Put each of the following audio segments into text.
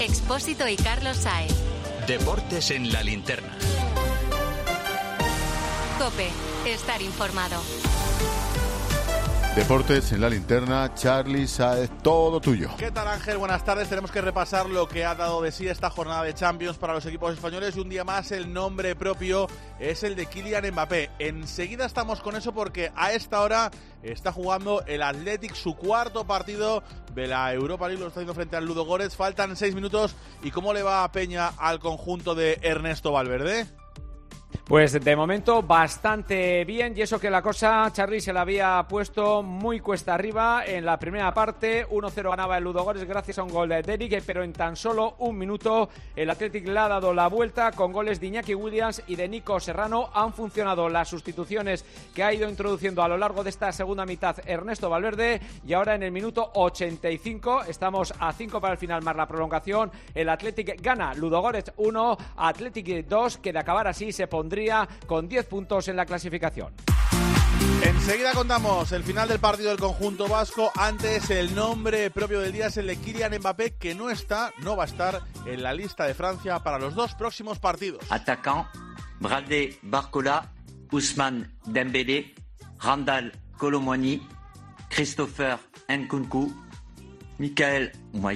Expósito y Carlos Sáez. Deportes en la linterna. COPE. Estar informado. Deportes en la linterna, Charly Sáez, todo tuyo. ¿Qué tal, Ángel? Buenas tardes. Tenemos que repasar lo que ha dado de sí esta jornada de Champions para los equipos españoles y un día más el nombre propio es el de Kylian Mbappé. Enseguida estamos con eso porque a esta hora está jugando el Athletic su cuarto partido de la Europa League, lo está haciendo frente al Ludogorets. Faltan 6 minutos. ¿Y cómo le va a Peña al conjunto de Ernesto Valverde? Pues de momento bastante bien, y eso que la cosa, Charly, se la había puesto muy cuesta arriba en la primera parte. 1-0 ganaba el Ludogorets gracias a un gol de Derrick, pero en tan solo un minuto el Athletic le ha dado la vuelta con goles de Iñaki Williams y de Nico Serrano. Han funcionado las sustituciones que ha ido introduciendo a lo largo de esta segunda mitad Ernesto Valverde, y ahora en el minuto 85, estamos a 5 para el final más la prolongación, el Athletic gana, Ludogorets 1, Athletic 2, que de acabar así se pondría con 10 puntos en la clasificación. Enseguida contamos el final del partido del conjunto vasco. Antes, el nombre propio del día es el de Kylian Mbappé, que no va a estar en la lista de Francia para los 2 próximos partidos. Atacant, Bradley Barcola, Ousmane Dembélé, Randal Colomwani, Christopher Nkunku, Michael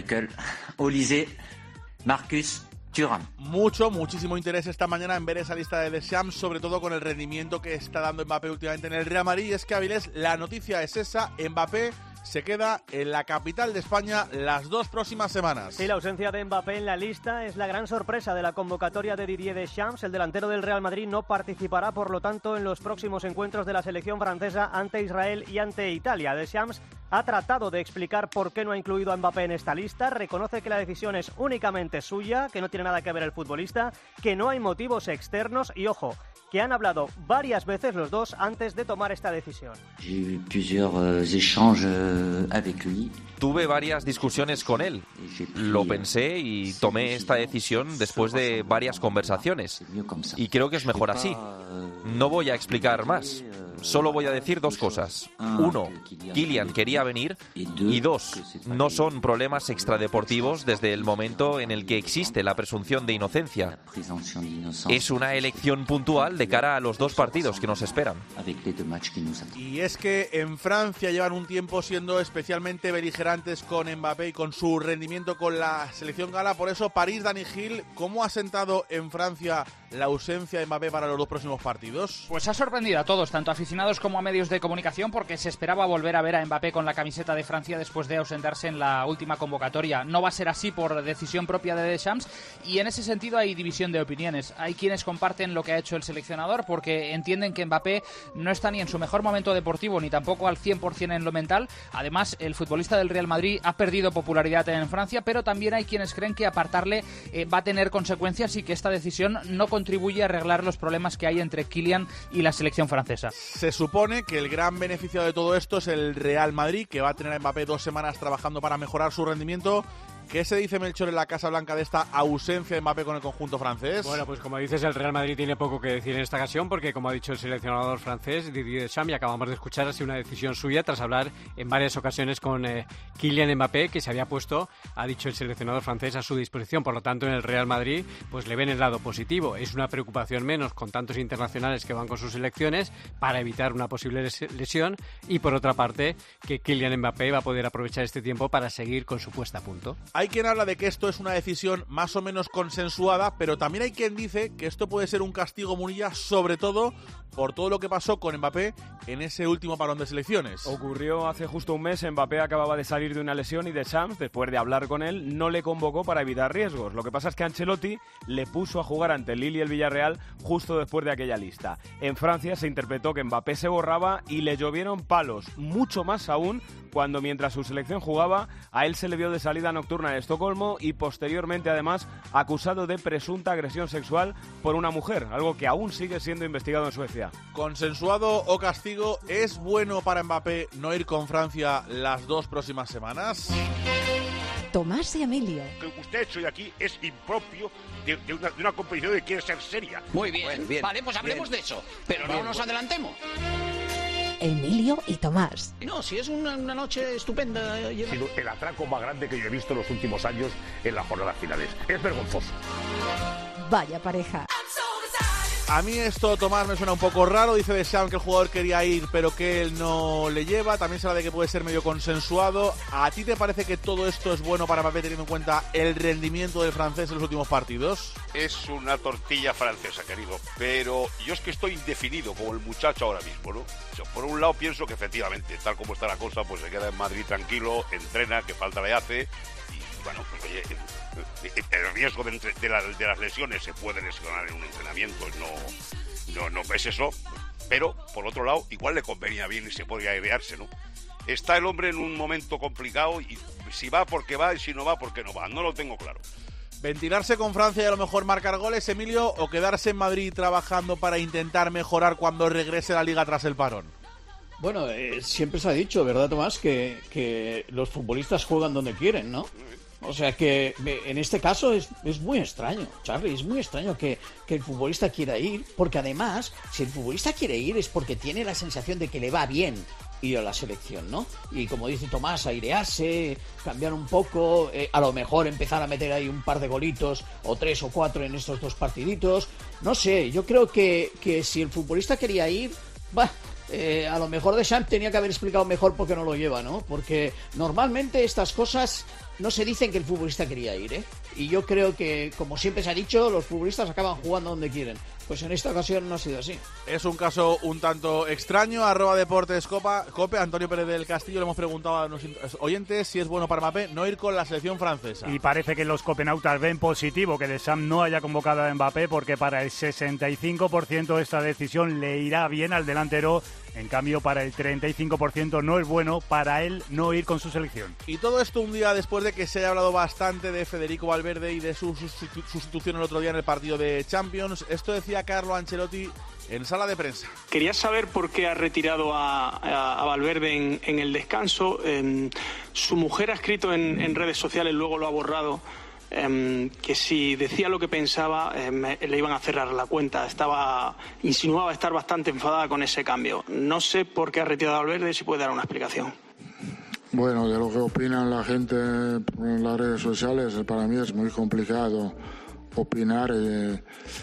Olise, Marcus Thuram. Muchísimo interés esta mañana en ver esa lista de Deschamps, sobre todo con el rendimiento que está dando Mbappé últimamente en el Real Madrid. Y es que, Avilés, la noticia es esa: Mbappé se queda en la capital de España las 2 próximas semanas. Sí, la ausencia de Mbappé en la lista es la gran sorpresa de la convocatoria de Didier Deschamps. El delantero del Real Madrid no participará, por lo tanto, en los próximos encuentros de la selección francesa ante Israel y ante Italia. Deschamps ha tratado de explicar por qué no ha incluido a Mbappé en esta lista. Reconoce que la decisión es únicamente suya, que no tiene nada que ver el futbolista, que no hay motivos externos y, ojo, que han hablado varias veces los dos antes de tomar esta decisión. Tuve varias discusiones con él. Lo pensé y tomé esta decisión después de varias conversaciones. Y creo que es mejor así. No voy a explicar más. Solo voy a decir 2 cosas. 1, Kylian quería venir. Y 2, no son problemas extradeportivos desde el momento en el que existe la presunción de inocencia. Es una elección puntual de cara a los 2 partidos que nos esperan. Y es que en Francia llevan un tiempo siendo especialmente beligerantes con Mbappé y con su rendimiento con la selección gala. Por eso, París, Dani Gil, ¿cómo ha sentado en Francia la ausencia de Mbappé para los 2 próximos partidos? Pues ha sorprendido a todos, tanto aficionados como a medios de comunicación, porque se esperaba volver a ver a Mbappé con la camiseta de Francia después de ausentarse en la última convocatoria. No va a ser así por decisión propia de Deschamps, y en ese sentido hay división de opiniones. Hay quienes comparten lo que ha hecho el seleccionador porque entienden que Mbappé no está ni en su mejor momento deportivo ni tampoco al 100% en lo mental. Además, el futbolista del Real Madrid ha perdido popularidad en Francia, pero también hay quienes creen que apartarle va a tener consecuencias y que esta decisión no contribuye a arreglar los problemas que hay entre Kylian y la selección francesa. Se supone que el gran beneficiado de todo esto es el Real Madrid, que va a tener a Mbappé 2 semanas trabajando para mejorar su rendimiento. ¿Qué se dice, Melchor, en la Casa Blanca de esta ausencia de Mbappé con el conjunto francés? Bueno, pues como dices, el Real Madrid tiene poco que decir en esta ocasión porque, como ha dicho el seleccionador francés, Didier Deschamps, y acabamos de escuchar, ha sido una decisión suya tras hablar en varias ocasiones con Kylian Mbappé, que se había puesto, ha dicho el seleccionador francés, a su disposición. Por lo tanto, en el Real Madrid pues le ven el lado positivo. Es una preocupación menos con tantos internacionales que van con sus selecciones para evitar una posible lesión, y por otra parte, que Kylian Mbappé va a poder aprovechar este tiempo para seguir con su puesta a punto. Hay quien habla de que esto es una decisión más o menos consensuada, pero también hay quien dice que esto puede ser un castigo, Munilla, sobre todo por todo lo que pasó con Mbappé en ese último parón de selecciones. Ocurrió hace justo un mes. Mbappé acababa de salir de una lesión y Deschamps, después de hablar con él, no le convocó para evitar riesgos. Lo que pasa es que Ancelotti le puso a jugar ante el Lille y el Villarreal justo después de aquella lista. En Francia se interpretó que Mbappé se borraba y le llovieron palos, mucho más aún cuando, mientras su selección jugaba, a él se le vio de salida nocturna en Estocolmo y posteriormente, además, acusado de presunta agresión sexual por una mujer, algo que aún sigue siendo investigado en Suecia. ¿Consensuado o castigo? ¿Es bueno para Mbappé no ir con Francia las 2 próximas semanas? Tomás y Emilio. Lo que usted ha hecho de aquí es impropio de una competición que quiere ser seria. Muy bien, Bueno, bien. Vale, pues hablemos Bien. de eso, pero Bien, no nos bueno. adelantemos. Emilio y Tomás. No, si es una noche estupenda. Ha sido el atraco más grande que yo he visto en los últimos años en las jornadas finales. Es vergonzoso. Vaya pareja. A mí esto, Tomás, me suena un poco raro. Dice Deschamps que el jugador quería ir, pero que él no le lleva. También se habla de que puede ser medio consensuado. ¿A ti te parece que todo esto es bueno para Mbappé, teniendo en cuenta el rendimiento del francés en los últimos partidos? Es una tortilla francesa, querido. Pero yo es que estoy indefinido como el muchacho ahora mismo, ¿no? O sea, por un lado pienso que efectivamente, tal como está la cosa, pues se queda en Madrid tranquilo, entrena, que falta le hace. Y bueno, pues oye, el riesgo de las lesiones, se puede lesionar en un entrenamiento, no es eso, pero por otro lado igual le convenía bien y se podría idearse, ¿no? Está el hombre en un momento complicado y si va porque va y si no va porque no va, no lo tengo claro. ¿Ventilarse con Francia y a lo mejor marcar goles, Emilio, o quedarse en Madrid trabajando para intentar mejorar cuando regrese a la Liga tras el parón? Bueno, siempre se ha dicho, ¿verdad, Tomás? Que los futbolistas juegan donde quieren, ¿no? O sea que en este caso es muy extraño, Charlie, es muy extraño que el futbolista quiera ir, porque además, si el futbolista quiere ir es porque tiene la sensación de que le va bien ir a la selección, ¿no? Y como dice Tomás, airearse, cambiar un poco, a lo mejor empezar a meter ahí un par de golitos, o 3 o 4 en estos 2 partiditos, no sé, yo creo que si el futbolista quería ir, a lo mejor Deschamps tenía que haber explicado mejor por qué no lo lleva, ¿no? Porque normalmente estas cosas no se dicen que el futbolista quería ir, ¿eh? Y yo creo que, como siempre se ha dicho, los futbolistas acaban jugando donde quieren. Pues en esta ocasión no ha sido así. Es un caso un tanto extraño. @Deportes Cope, Antonio Pérez del Castillo, le hemos preguntado a los oyentes si es bueno para Mbappé no ir con la selección francesa. Y parece que los copenautas ven positivo que Deschamps no haya convocado a Mbappé, porque para el 65% esta decisión le irá bien al delantero. En cambio, para el 35% no es bueno para él no ir con su selección. Y todo esto un día después de que se haya hablado bastante de Federico Valverde y de su sustitución el otro día en el partido de Champions. Esto decía Carlo Ancelotti en sala de prensa. Quería saber por qué ha retirado a Valverde en el descanso. Su mujer ha escrito en redes sociales, luego lo ha borrado, que si decía lo que pensaba le iban a cerrar la cuenta. Insinuaba estar bastante enfadada con ese cambio. No sé por qué ha retirado a Valverde, si puede dar una explicación. Bueno, de lo que opinan la gente en las redes sociales, para mí es muy complicado opinar y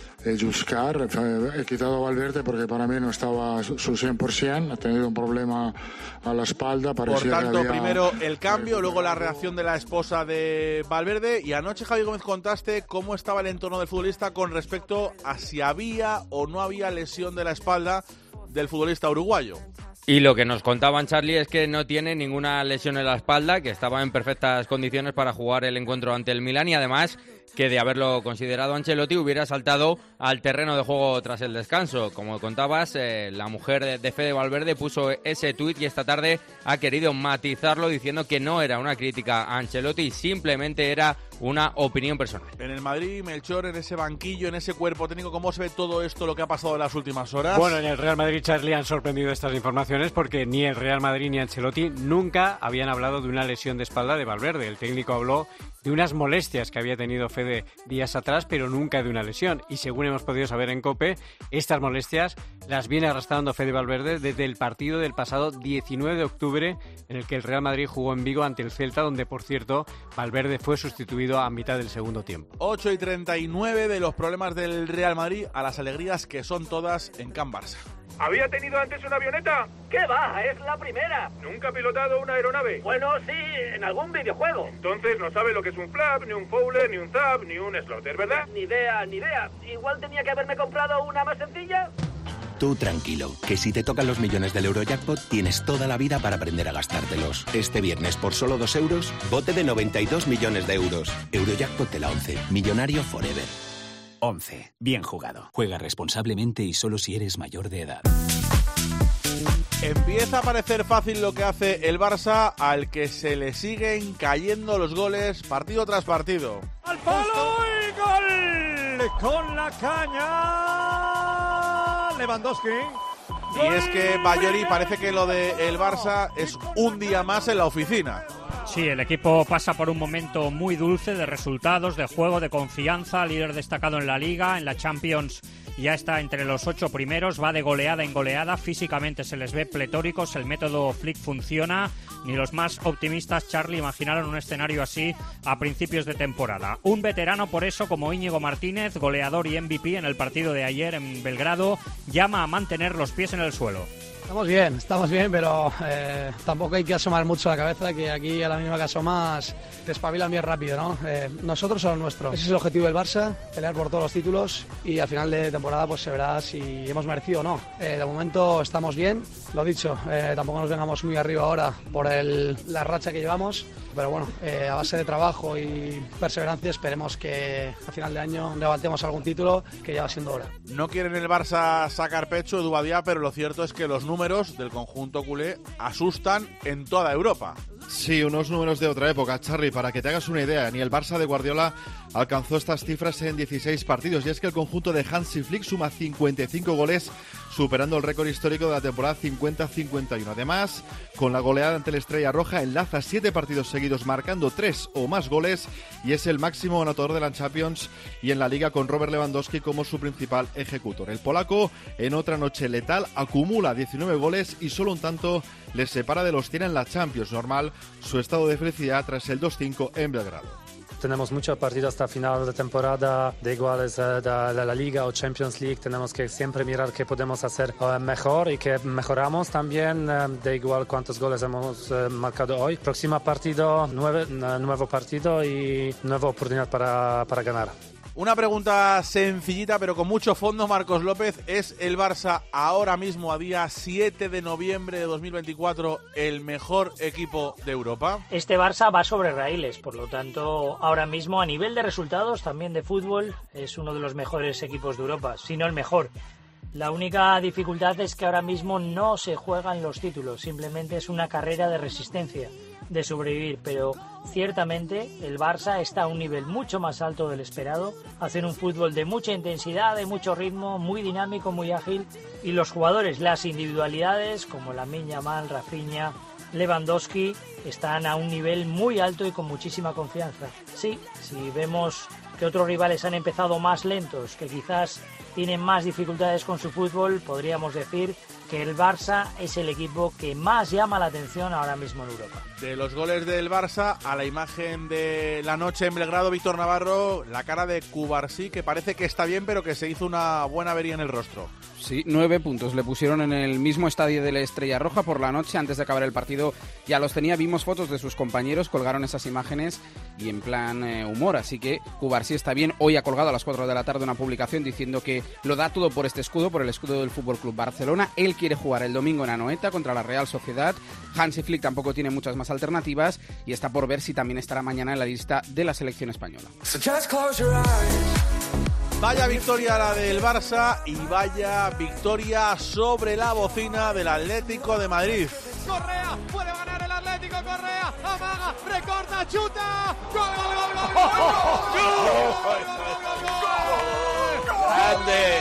buscar. He quitado a Valverde porque para mí no estaba su 100%, ha tenido un problema a la espalda. Por tanto, primero el cambio, luego la reacción de la esposa de Valverde. Y anoche, Javi Gómez, contaste cómo estaba el entorno del futbolista con respecto a si había o no había lesión de la espalda del futbolista uruguayo. Y lo que nos contaban, Charlie, es que no tiene ninguna lesión en la espalda, que estaba en perfectas condiciones para jugar el encuentro ante el Milán, y además que de haberlo considerado Ancelotti hubiera saltado al terreno de juego tras el descanso. Como contabas, la mujer de Fede Valverde puso ese tuit y esta tarde ha querido matizarlo diciendo que no era una crítica a Ancelotti, simplemente era una opinión personal. En el Madrid, Melchor, en ese banquillo, en ese cuerpo técnico, ¿cómo se ve todo esto, lo que ha pasado en las últimas horas? Bueno, en el Real Madrid, Charlie, han sorprendido estas informaciones porque ni el Real Madrid ni Ancelotti nunca habían hablado de una lesión de espalda de Valverde. El técnico habló de unas molestias que había tenido Fede días atrás, pero nunca de una lesión. Y según hemos podido saber en COPE, estas molestias las viene arrastrando Fede Valverde desde el partido del pasado 19 de octubre, en el que el Real Madrid jugó en Vigo ante el Celta, donde, por cierto, Valverde fue sustituido a mitad del segundo tiempo. 8:39 de los problemas del Real Madrid a las alegrías que son todas en Can Barça. ¿Había tenido antes una avioneta? ¿Qué va? Es la primera. ¿Nunca ha pilotado una aeronave? Bueno, sí, en algún videojuego. Entonces no sabe lo que es un flap, ni un fowler, ni un zap, ni un slotter, ¿verdad? Ni idea. Igual tenía que haberme comprado una más sencilla. Tú tranquilo, que si te tocan los millones del Eurojackpot tienes toda la vida para aprender a gastártelos. Este viernes, por solo 2 euros, bote de 92 millones de euros. Eurojackpot de la 11. Millonario forever. 11. Bien jugado. Juega responsablemente y solo si eres mayor de edad. Empieza a parecer fácil lo que hace el Barça, al que se le siguen cayendo los goles partido tras partido. ¡Al palo y gol! Con la caña Lewandowski. Y es que, Bayori, parece que lo del Barça es un día más en la oficina. Sí, el equipo pasa por un momento muy dulce de resultados, de juego, de confianza, líder destacado en la Liga, en la Champions ya está entre los 8 primeros, va de goleada en goleada, físicamente se les ve pletóricos, el método Flick funciona, ni los más optimistas, Charlie, imaginaron un escenario así a principios de temporada. Un veterano por eso como Íñigo Martínez, goleador y MVP en el partido de ayer en Belgrado, llama a mantener los pies en el suelo. Estamos bien, pero tampoco hay que asomar mucho la cabeza, que aquí a la mínima que asomas te espabilan bien rápido, ¿no? Nosotros somos nuestros. Ese es el objetivo del Barça, pelear por todos los títulos y al final de temporada pues se verá si hemos merecido o no. De momento estamos bien, lo dicho, tampoco nos vengamos muy arriba ahora por la racha que llevamos, pero bueno, a base de trabajo y perseverancia esperemos que a final de año levantemos algún título, que ya va siendo hora. No quieren el Barça sacar pecho, Edu Badía, pero lo cierto es que los números del conjunto culé asustan en toda Europa. Sí, unos números de otra época, Charlie, para que te hagas una idea. Ni el Barça de Guardiola alcanzó estas cifras en 16 partidos. Y es que el conjunto de Hansi Flick suma 55 goles, superando el récord histórico de la temporada 50-51. Además, con la goleada ante la Estrella Roja, enlaza 7 partidos seguidos marcando 3 o más goles y es el máximo anotador de la Champions y en la Liga, con Robert Lewandowski como su principal ejecutor. El polaco, en otra noche letal, acumula 19 goles y solo un tanto les separa de los 100 en la Champions. Normal su estado de felicidad tras el 2-5 en Belgrado. Tenemos muchos partidos hasta final de temporada, da igual es de la Liga o Champions League, tenemos que siempre mirar qué podemos hacer mejor y qué mejoramos también, da igual cuántos goles hemos marcado hoy. Próximo partido, nuevo partido y nueva oportunidad para ganar. Una pregunta sencillita pero con mucho fondo, Marcos López. ¿Es el Barça ahora mismo, a día 7 de noviembre de 2024, el mejor equipo de Europa? Este Barça va sobre raíles, por lo tanto, ahora mismo a nivel de resultados, también de fútbol, es uno de los mejores equipos de Europa, si no el mejor. La única dificultad es que ahora mismo no se juegan los títulos, simplemente es una carrera de resistencia, de sobrevivir, pero ciertamente el Barça está a un nivel mucho más alto del esperado, hacen un fútbol de mucha intensidad, de mucho ritmo, muy dinámico, muy ágil, y los jugadores, las individualidades como Lamine Yamal, Rafinha, Lewandowski, están a un nivel muy alto y con muchísima confianza. Sí, si vemos que otros rivales han empezado más lentos, que quizás tienen más dificultades con su fútbol, podríamos decir que el Barça es el equipo que más llama la atención ahora mismo en Europa. De los goles del Barça a la imagen de la noche en Belgrado, Víctor Navarro, la cara de Cubarsí, que parece que está bien, pero que se hizo una buena avería en el rostro. Sí, 9 puntos le pusieron en el mismo estadio de la Estrella Roja por la noche. Antes de acabar el partido ya los tenía, vimos fotos de sus compañeros, colgaron esas imágenes y en plan humor, así que Cubarsí está bien. Hoy ha colgado a las 4 de la tarde una publicación diciendo que lo da todo por este escudo, por el escudo del FC Barcelona. Él quiere jugar el domingo en Anoeta contra la Real Sociedad. Hansi Flick tampoco tiene muchas más alternativas y está por ver si también estará mañana en la lista de la selección española. Vaya victoria la del Barça y vaya victoria sobre la bocina del Atlético de Madrid. Correa, puede ganar el Atlético, Correa, amaga, recorta, chuta, gol, gol, gol, gol, grande.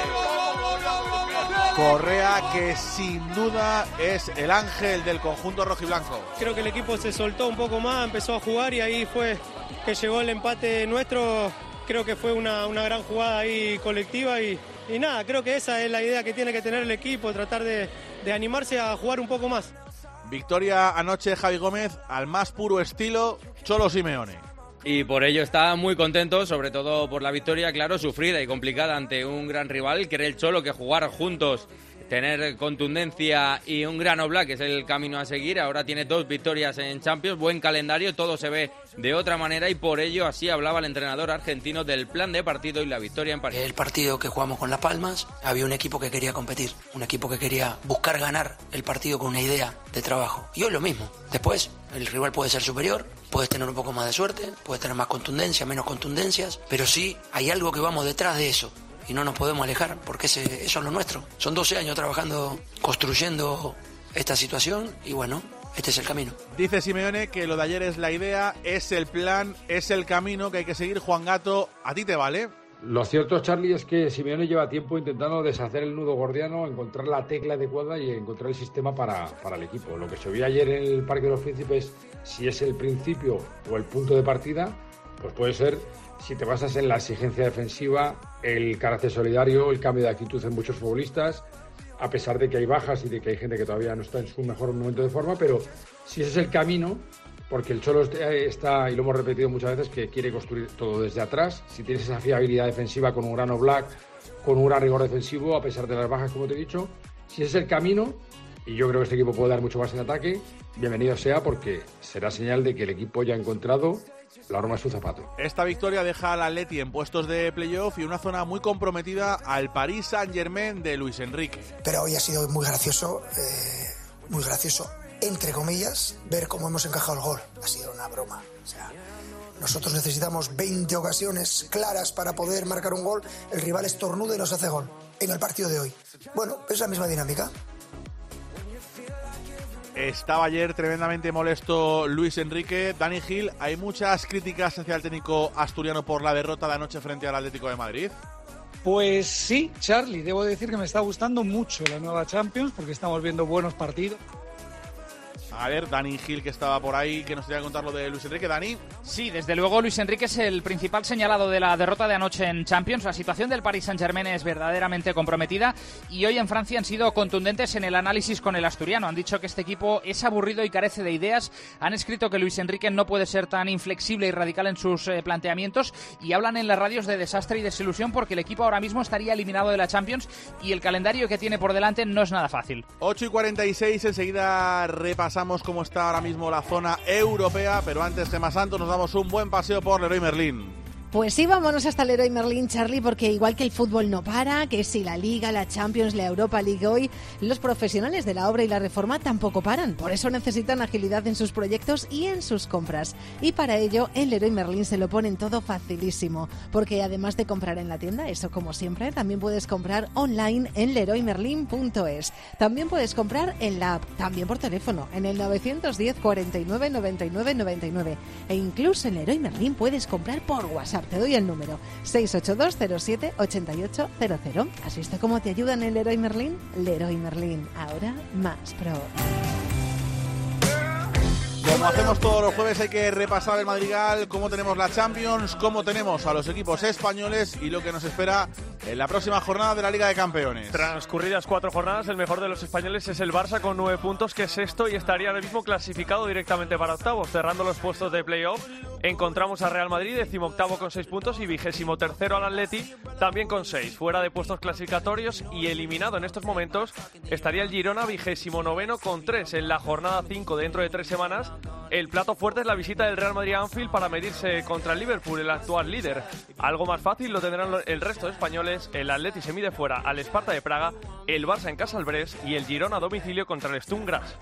Correa, que sin duda es el ángel del conjunto rojiblanco. Creo que el equipo se soltó un poco más, empezó a jugar y ahí fue que llegó el empate nuestro. Creo que fue una gran jugada ahí colectiva y nada, creo que esa es la idea que tiene que tener el equipo, tratar de animarse a jugar un poco más. Victoria anoche, Javi Gómez, al más puro estilo Cholo Simeone. Y por ello está muy contento, sobre todo por la victoria, claro, sufrida y complicada ante un gran rival. Cree el Cholo que jugar juntos, tener contundencia y un gran Oblak es el camino a seguir. Ahora tiene 2 victorias en Champions, buen calendario, todo se ve de otra manera y por ello así hablaba el entrenador argentino del plan de partido y la victoria en París. El partido que jugamos con Las Palmas, había un equipo que quería competir, un equipo que quería buscar ganar el partido con una idea de trabajo. Y hoy lo mismo. Después, el rival puede ser superior, puedes tener un poco más de suerte, puedes tener más contundencia, menos contundencias, pero sí hay algo que vamos detrás de eso. Y no nos podemos alejar, porque eso es lo nuestro. Son 12 años trabajando, construyendo esta situación y bueno, este es el camino. Dice Simeone que lo de ayer es la idea, es el plan, es el camino que hay que seguir. Juan Gato, ¿a ti te vale? Lo cierto, Charlie, es que Simeone lleva tiempo intentando deshacer el nudo gordiano, encontrar la tecla adecuada y encontrar el sistema para el equipo. Lo que se vio ayer en el Parque de los Príncipes, si es el principio o el punto de partida, Pues puede ser, si te basas en la exigencia defensiva, el carácter solidario, el cambio de actitud en muchos futbolistas, a pesar de que hay bajas y de que hay gente que todavía no está en su mejor momento de forma, pero si ese es el camino, porque el Cholo está, y lo hemos repetido muchas veces, que quiere construir todo desde atrás. Si tienes esa fiabilidad defensiva con un gran Oblak, con un gran rigor defensivo, a pesar de las bajas, como te he dicho, si ese es el camino, y yo creo que este equipo puede dar mucho más en ataque, bienvenido sea, porque será señal de que el equipo ya ha encontrado la horma de su zapato. Esta victoria deja al Atleti en puestos de playoff y una zona muy comprometida al Paris Saint-Germain de Luis Enrique. Pero hoy ha sido muy gracioso, entre comillas, ver cómo hemos encajado el gol. Ha sido una broma. O sea, nosotros necesitamos 20 ocasiones claras para poder marcar un gol. El rival estornuda y nos hace gol en el partido de hoy. Bueno, es la misma dinámica. Estaba ayer tremendamente molesto Luis Enrique. Dani Gil, ¿hay muchas críticas hacia el técnico asturiano por la derrota de anoche frente al Atlético de Madrid? Pues sí, Charlie, debo decir que me está gustando mucho la nueva Champions porque estamos viendo buenos partidos. A ver, Dani Gil, que estaba por ahí, que nos tenía que contar lo de Luis Enrique. Dani. Sí, desde luego Luis Enrique es el principal señalado de la derrota de anoche en Champions. La situación del Paris Saint-Germain es verdaderamente comprometida y hoy en Francia han sido contundentes en el análisis con el asturiano. Han dicho que este equipo es aburrido y carece de ideas. Han escrito que Luis Enrique no puede ser tan inflexible y radical en sus planteamientos y hablan en las radios de desastre y desilusión porque el equipo ahora mismo estaría eliminado de la Champions y el calendario que tiene por delante no es nada fácil. 8:46, enseguida repasamos cómo está ahora mismo la zona europea, pero antes, Gemma Santos, nos damos un buen paseo por Leroy Merlin. Pues sí, vámonos hasta Leroy Merlin, Charlie, porque igual que el fútbol no para, que si la Liga, la Champions, la Europa League hoy, los profesionales de la obra y la reforma tampoco paran. Por eso necesitan agilidad en sus proyectos y en sus compras. Y para ello, en Leroy Merlin se lo ponen todo facilísimo, porque además de comprar en la tienda, eso como siempre, también puedes comprar online en leroymerlin.es. También puedes comprar en la app, también por teléfono, en el 910 49 99 99. E incluso en Leroy Merlin puedes comprar por WhatsApp. Te doy el número 682078800. ¿Has visto cómo te ayudan en Leroy Merlin? Leroy Merlin, ahora más pro. Como hacemos todos los jueves, hay que repasar el Madrigal, cómo tenemos la Champions, cómo tenemos a los equipos españoles y lo que nos espera en la próxima jornada de la Liga de Campeones. Transcurridas 4 jornadas, el mejor de los españoles es el Barça con 9 puntos, que es sexto y estaría ahora mismo clasificado directamente para octavos. Cerrando los puestos de playoff, encontramos a Real Madrid, 18º con 6 puntos y 23º al Atleti, también con 6. Fuera de puestos clasificatorios y eliminado en estos momentos, estaría el Girona, 29º con 3. En la jornada 5, dentro de 3 semanas, el plato fuerte es la visita del Real Madrid a Anfield para medirse contra el Liverpool, el actual líder. Algo más fácil lo tendrán el resto de españoles. El Atleti se mide fuera al Sparta de Praga, el Barça en casa al Brest y el Girona a domicilio contra el Sturm Graz.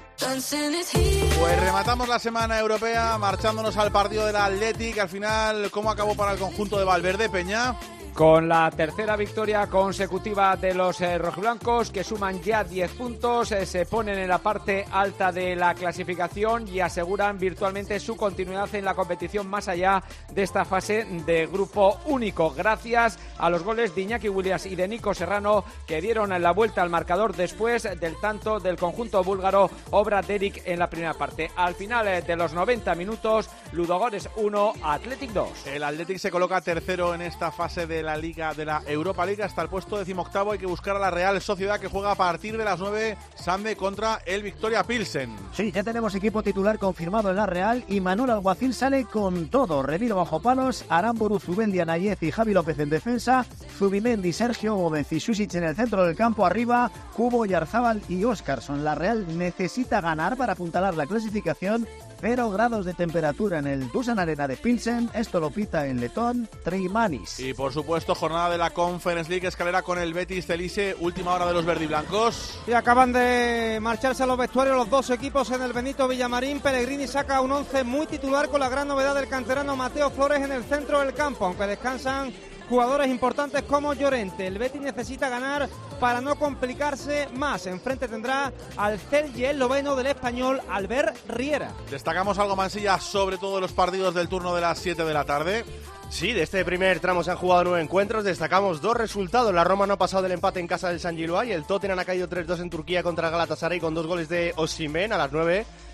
Pues rematamos la semana europea marchándonos al partido del Atleti, que al final, ¿cómo acabó para el conjunto de Valverde, Peña? Con la tercera victoria consecutiva de los rojiblancos, que suman ya 10 puntos, se ponen en la parte alta de la clasificación y aseguran virtualmente su continuidad en la competición más allá de esta fase de grupo único, gracias a los goles de Iñaki Williams y de Nico Serrano, que dieron la vuelta al marcador después del tanto del conjunto búlgaro, obra de Eric en la primera parte. Al final de los 90 minutos, Ludogorets 1, Athletic 2. El Athletic se coloca tercero en esta fase de la Liga, de la Europa League, hasta el puesto 18º. Hay que buscar a la Real Sociedad, que juega a partir de las 9, Sande, contra el Victoria Pilsen. Sí, ya tenemos equipo titular confirmado en la Real y Manuel Alguacil sale con todo. Reviro bajo palos, Aramburu, Zubendia, Nayez y Javi López en defensa, Zubimendi, Sergio Gómez y Susic en el centro del campo. Arriba, Cubo, Yarzábal y Óscarson. La Real necesita ganar para apuntalar la clasificación. 0 grados de temperatura en el Dusan Arena de Pilsen. Esto lo pita en letón Trimanis. Y por supuesto, jornada de la Conference League, escalera con el Betis Celice, última hora de los verdiblancos. Y acaban de marcharse a los vestuarios los dos equipos en el Benito Villamarín. Pellegrini saca un 11 muy titular, con la gran novedad del canterano Mateo Flores en el centro del campo, aunque descansan jugadores importantes como Llorente. El Betis necesita ganar para no complicarse más. Enfrente tendrá al Celje, el noveno del español, Albert Riera. Destacamos algo, Mansilla, sobre todo los partidos del turno de las 7 de la tarde. Sí, de este primer tramo se han jugado 9 encuentros, destacamos 2 resultados. La Roma no ha pasado del empate en casa del San Gilois y el Tottenham ha caído 3-2 en Turquía contra el Galatasaray con 2 goles de Osimhen a las 9.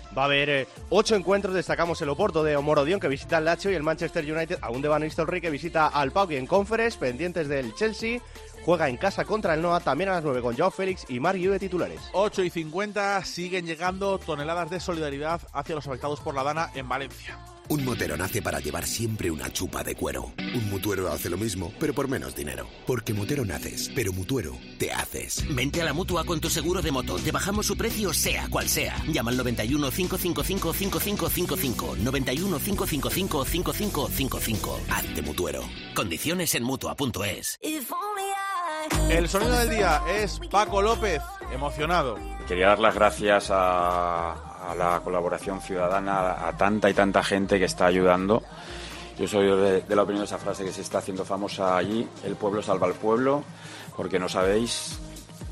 Va a haber 8 encuentros, destacamos el Oporto de Omorodion, que visita al Lazio, y el Manchester United, aún de Van Nistelrooy, que visita al PAOK en Conference, pendientes del Chelsea. Juega en casa contra el Noah, también a las 9 con Joao Félix y Marc Guiu de titulares. 8:50, siguen llegando toneladas de solidaridad hacia los afectados por la Dana en Valencia. Un motero nace para llevar siempre una chupa de cuero. Un mutuero hace lo mismo, pero por menos dinero. Porque motero naces, pero mutuero te haces. Vente a la Mutua con tu seguro de moto. Te bajamos su precio sea cual sea. Llama al 91 555 5555. 91 555 5555. Hazte mutuero. Condiciones en Mutua.es. El sonido del día es Paco López, emocionado. Quería dar las gracias a la colaboración ciudadana, a tanta y tanta gente que está ayudando. Yo soy de la opinión de esa frase que se está haciendo famosa allí: el pueblo salva al pueblo, porque no sabéis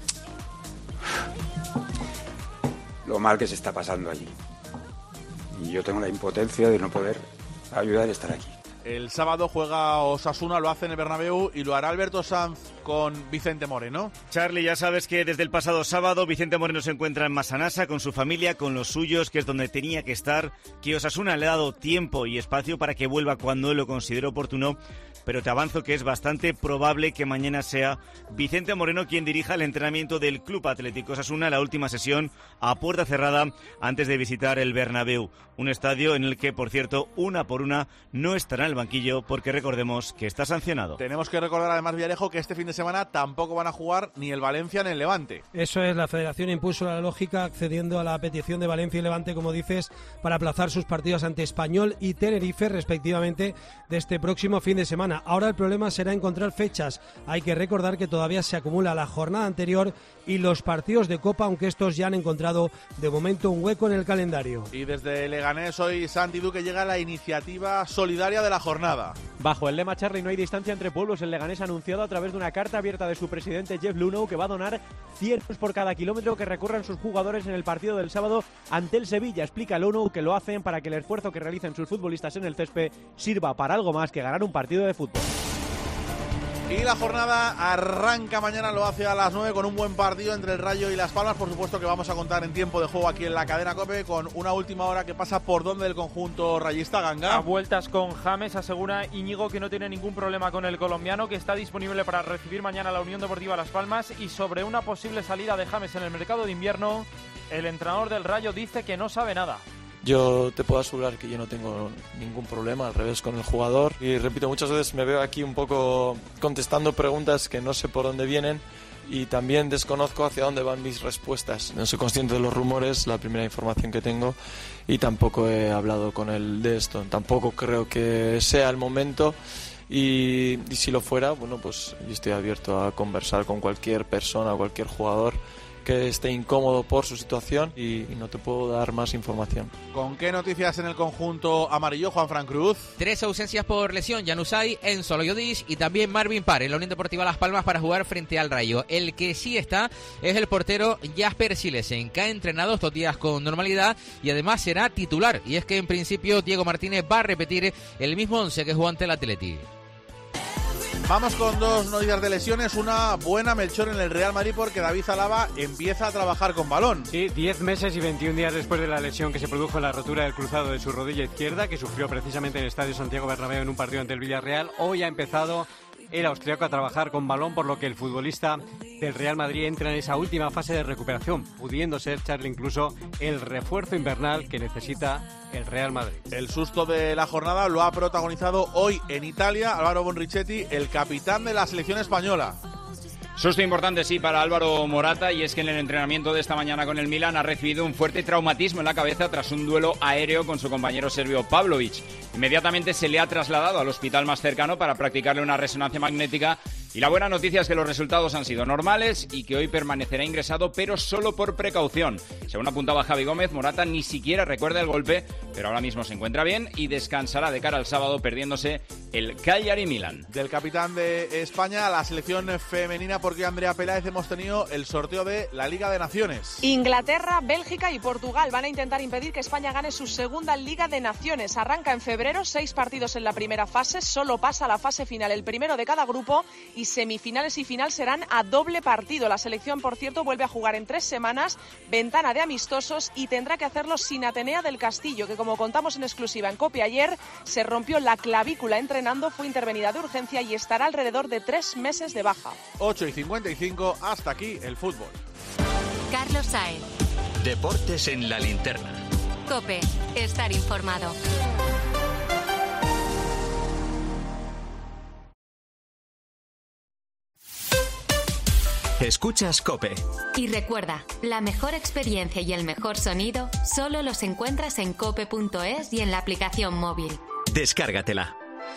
lo mal que se está pasando allí. Y yo tengo la impotencia de no poder ayudar y estar aquí. El sábado juega Osasuna, lo hace en el Bernabéu y lo hará Alberto Sanz con Vicente Moreno. Charlie, ya sabes que desde el pasado sábado Vicente Moreno se encuentra en Massanassa con su familia, con los suyos, que es donde tenía que estar, que Osasuna le ha dado tiempo y espacio para que vuelva cuando él lo considere oportuno, pero te avanzo que es bastante probable que mañana sea Vicente Moreno quien dirija el entrenamiento del Club Atlético Osasuna, la última sesión a puerta cerrada antes de visitar el Bernabéu, un estadio en el que, por cierto, una por una no estará en el banquillo porque recordemos que está sancionado. Tenemos que recordar además, Villarejo, que este fin de semana tampoco van a jugar ni el Valencia ni el Levante. Eso es, la Federación impuso la lógica accediendo a la petición de Valencia y Levante, como dices, para aplazar sus partidos ante Español y Tenerife respectivamente de este próximo fin de semana. Ahora el problema será encontrar fechas. Hay que recordar que todavía se acumula la jornada anterior y los partidos de Copa, aunque estos ya han encontrado de momento un hueco en el calendario. Y desde Leganés hoy Santi Duque llega a la iniciativa solidaria de la jornada. Bajo el lema Charlie, no hay distancia entre pueblos, el Leganés ha anunciado a través de una carta abierta de su presidente Jeff Luhnow que va a donar 100 euros por cada kilómetro que recorran sus jugadores en el partido del sábado ante el Sevilla. Explica Luhnow que lo hacen para que el esfuerzo que realicen sus futbolistas en el césped sirva para algo más que ganar un partido de fútbol. Y la jornada arranca mañana, lo hace a las 9 con un buen partido entre el Rayo y Las Palmas. Por supuesto que vamos a contar en tiempo de juego aquí en la cadena COPE con una última hora que pasa por donde del conjunto rayista, Ganga. A vueltas con James, asegura Íñigo que no tiene ningún problema con el colombiano, que está disponible para recibir mañana a la Unión Deportiva Las Palmas. Y sobre una posible salida de James en el mercado de invierno, el entrenador del Rayo dice que no sabe nada. Yo te puedo asegurar que yo no tengo ningún problema, al revés, con el jugador. Y repito, muchas veces me veo aquí un poco contestando preguntas que no sé por dónde vienen y también desconozco hacia dónde van mis respuestas. No soy consciente de los rumores, la primera información que tengo, y tampoco he hablado con él de esto. Tampoco creo que sea el momento. Y si lo fuera, bueno, pues yo estoy abierto a conversar con cualquier persona, cualquier jugador que esté incómodo por su situación y no te puedo dar más información. ¿Con qué noticias en el conjunto amarillo, Juanfran Cruz? 3 ausencias por lesión: Januzaj, Enzo Loyodic y también Marvin Parr en la Unión Deportiva Las Palmas para jugar frente al Rayo. El que sí está es el portero Jasper Silesen, que ha entrenado estos días con normalidad y además será titular. Y es que en principio Diego Martínez va a repetir el mismo 11 que jugó ante el Atleti. Vamos con dos noticias de lesiones. Una buena, Melchor, en el Real Madrid, porque David Alaba empieza a trabajar con balón. Sí, 10 meses y 21 días después de la lesión que se produjo en la rotura del cruzado de su rodilla izquierda, que sufrió precisamente en el Estadio Santiago Bernabéu en un partido ante el Villarreal. Hoy ha empezado el austriaco a trabajar con balón, por lo que el futbolista del Real Madrid entra en esa última fase de recuperación, pudiendo ser, Charlie, incluso el refuerzo invernal que necesita el Real Madrid. El susto de la jornada lo ha protagonizado hoy en Italia Álvaro Bonrichetti, el capitán de la selección española. Susto importante, sí, para Álvaro Morata, y es que en el entrenamiento de esta mañana con el Milan ha recibido un fuerte traumatismo en la cabeza tras un duelo aéreo con su compañero serbio Pavlovic. Inmediatamente se le ha trasladado al hospital más cercano para practicarle una resonancia magnética, y la buena noticia es que los resultados han sido normales y que hoy permanecerá ingresado, pero solo por precaución. Según apuntaba Javi Gómez, Morata ni siquiera recuerda el golpe, pero ahora mismo se encuentra bien y descansará de cara al sábado, perdiéndose el Cagliari-Milan. Del capitán de España a la selección femenina, porque Andrea Peláez hemos tenido el sorteo de la Liga de Naciones. Inglaterra, Bélgica y Portugal van a intentar impedir que España gane su segunda Liga de Naciones. Arranca en febrero, 6 partidos en la primera fase, solo pasa a la fase final el primero de cada grupo y semifinales y final serán a doble partido. La selección, por cierto, vuelve a jugar en 3 semanas, ventana de amistosos, y tendrá que hacerlo sin Atenea del Castillo, que como contamos en exclusiva en COPE ayer, se rompió la clavícula entrenando, fue intervenida de urgencia y estará alrededor de 3 meses de baja. 8:55, hasta aquí el fútbol. Carlos Sainz. Deportes en la linterna. COPE, estar informado. Escuchas COPE. Y recuerda, la mejor experiencia y el mejor sonido solo los encuentras en cope.es y en la aplicación móvil. Descárgatela.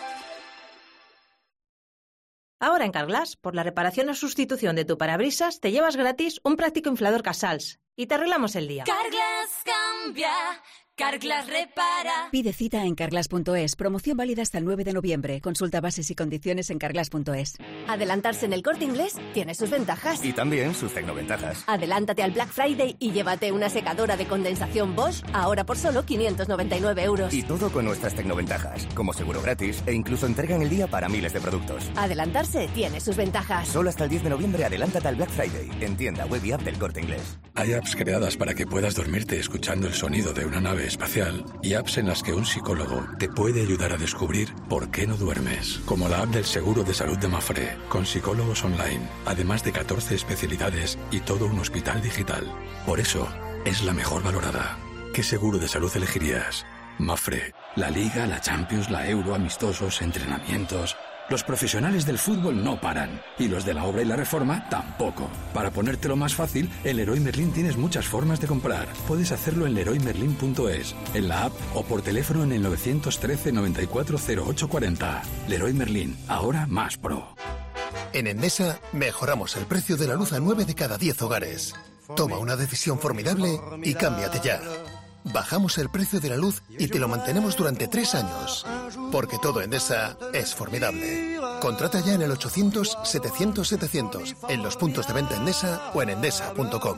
Ahora en Carglass, por la reparación o sustitución de tu parabrisas, te llevas gratis un práctico inflador Casals y te arreglamos el día. Carglass cambia, Carglass repara. Pide cita en carglass.es. Promoción válida hasta el 9 de noviembre. Consulta bases y condiciones en carglass.es. Adelantarse en el Corte Inglés tiene sus ventajas. Y también sus tecnoventajas. Adelántate al Black Friday y llévate una secadora de condensación Bosch ahora por solo 599 euros. Y todo con nuestras tecnoventajas, como seguro gratis e incluso entrega en el día para miles de productos. Adelantarse tiene sus ventajas. Solo hasta el 10 de noviembre adelántate al Black Friday. En tienda web y app del Corte Inglés. Hay apps creadas para que puedas dormirte escuchando el sonido de una nave espacial y apps en las que un psicólogo te puede ayudar a descubrir por qué no duermes, como la app del Seguro de Salud de Mafre, con psicólogos online, además de 14 especialidades y todo un hospital digital. Por eso, es la mejor valorada. ¿Qué seguro de salud elegirías? Mafre. La Liga, la Champions, la Euro, amistosos, entrenamientos... Los profesionales del fútbol no paran, y los de la obra y la reforma tampoco. Para ponértelo más fácil, en Leroy Merlin tienes muchas formas de comprar. Puedes hacerlo en leroymerlin.es, en la app o por teléfono en el 913 94 0840. Leroy Merlin, ahora más pro. En Endesa mejoramos el precio de la luz a 9 de cada 10 hogares. Toma una decisión formidable y cámbiate ya. Bajamos el precio de la luz y te lo mantenemos durante 3 años. Porque todo Endesa es formidable. Contrata ya en el 800-700-700, en los puntos de venta Endesa o en endesa.com.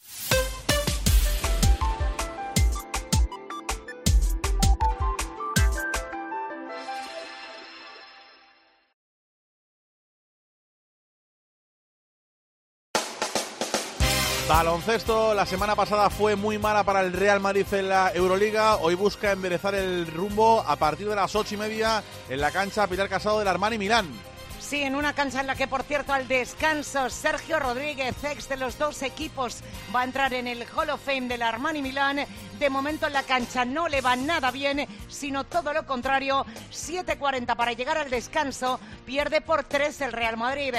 Baloncesto, la semana pasada fue muy mala para el Real Madrid en la Euroliga. Hoy busca enderezar el rumbo a partir de las 8:30 en la cancha Pilar Casado del Armani Milán. Sí, en una cancha en la que, por cierto, al descanso, Sergio Rodríguez, ex de los dos equipos, va a entrar en el Hall of Fame del Armani Milán. De momento la cancha no le va nada bien, sino todo lo contrario. 7:40 para llegar al descanso. Pierde por 3 el Real Madrid,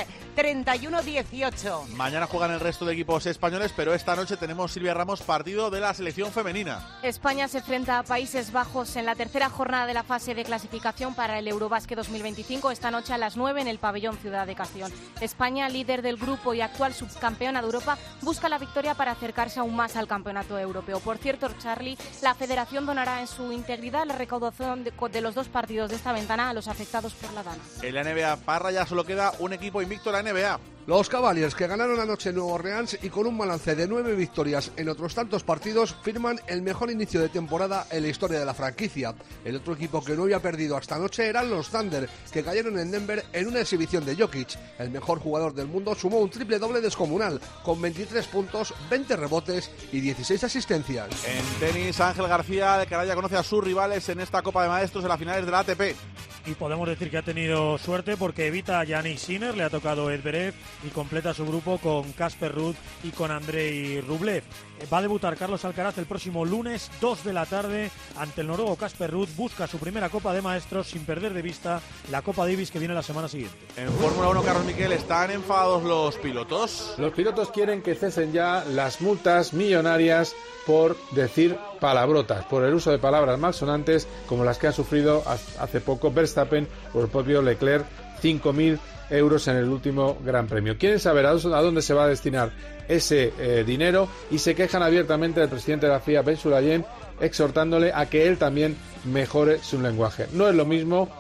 31-18. Mañana juegan el resto de equipos españoles, pero esta noche tenemos, Silvia Ramos, partido de la selección femenina. España se enfrenta a Países Bajos en la tercera jornada de la fase de clasificación para el Eurobasket 2025. Esta noche a las 9 en el pabellón Ciudad de Castellón. España, líder del grupo y actual subcampeona de Europa, busca la victoria para acercarse aún más al campeonato europeo. Por cierto, Charlie, la federación donará en su integridad la recaudación de los 2 partidos de esta ventana a los afectados por la dana. En la NBA, Parra, ya solo queda un equipo invicto en la NBA. Los Cavaliers, que ganaron anoche en Nueva Orleans y con un balance de 9 victorias en otros tantos partidos, firman el mejor inicio de temporada en la historia de la franquicia. El otro equipo que no había perdido hasta anoche eran los Thunder, que cayeron en Denver en una exhibición de Jokic. El mejor jugador del mundo sumó un triple doble descomunal, con 23 puntos, 20 rebotes y 16 asistencias. En tenis, Ángel García de Caraya conoce a sus rivales en esta Copa de Maestros de las finales de la ATP. Y podemos decir que ha tenido suerte porque evita a Yannick Sinner, le ha tocado Edverev y completa su grupo con Casper Ruud y con Andrei Rublev. Va a debutar Carlos Alcaraz el próximo lunes, 2 de la tarde, ante el noruego Casper Ruud. Busca su primera Copa de Maestros sin perder de vista la Copa Davis que viene la semana siguiente. En Fórmula 1, Carlos Miquel, ¿están enfadados los pilotos? Los pilotos quieren que cesen ya las multas millonarias por decir palabrotas, por el uso de palabras malsonantes como las que ha sufrido hace poco Verstappen o el propio Leclerc, 5.000 euros en el último Gran Premio. Quieren saber a dónde se va a destinar ese dinero y se quejan abiertamente del presidente de la FIA, Ben Sulayem, exhortándole a que él también mejore su lenguaje. No es lo mismo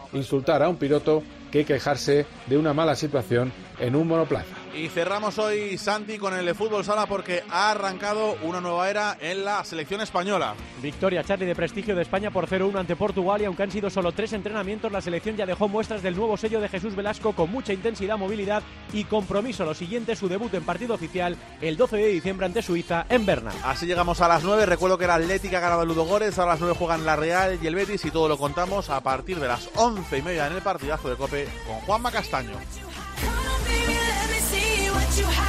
insultar a un piloto que quejarse de una mala situación en un monoplaza. Y cerramos hoy, Santi, con el de fútbol sala porque ha arrancado una nueva era en la selección española. Victoria, Charly, de prestigio de España por 0-1 ante Portugal, y aunque han sido solo 3 entrenamientos, la selección ya dejó muestras del nuevo sello de Jesús Velasco con mucha intensidad, movilidad y compromiso. Lo siguiente, su debut en partido oficial el 12 de diciembre ante Suiza en Berna. Así llegamos a las 9. Recuerdo que el Atlético ha ganado el Ludogorets, ahora a las 9 juegan la Real y el Betis, y todo lo contamos a partir de las 11:30 en el partidazo de COPE con Juanma Castaño. You